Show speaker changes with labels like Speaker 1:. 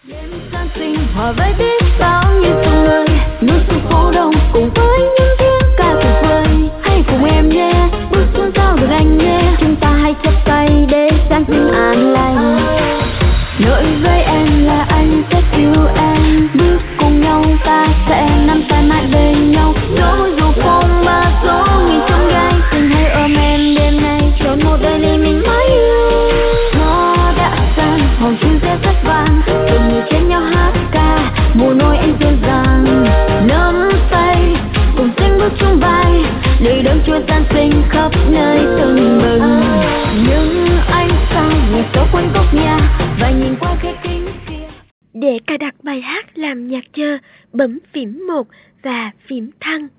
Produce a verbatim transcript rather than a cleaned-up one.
Speaker 1: Đêm Giáng sinh hòa với biết bao nhiêu dòng người, nước xuân phố đông cùng với những tiếng ca tuyệt vời. Hãy cùng em nhé, bước xuống sao được anh nhé, chúng ta hãy chắp tay để Giáng sinh an lành. Nỗi với em là anh sẽ yêu em, bước cùng nhau ta sẽ nắm tay mãi bên nhau. Dẫu dù phong ba số nghìn trong gai, xin hãy ôm em đêm nay, trọn một đời này mình mãi yêu. Gió đã sang, hòn chuông reo rất vang, từng người chen nhau hát ca, mùa nôi anh dịu dàng. Nắm tay, cùng sing bước chung vai, để đón Chúa Giáng sinh khắp nơi tưng bừng. Nhưng anh sao người số quanh góc nhà và nhìn qua khe kính kia.
Speaker 2: Để cài đặt bài hát làm nhạc chờ, bấm phím một và phím thăng.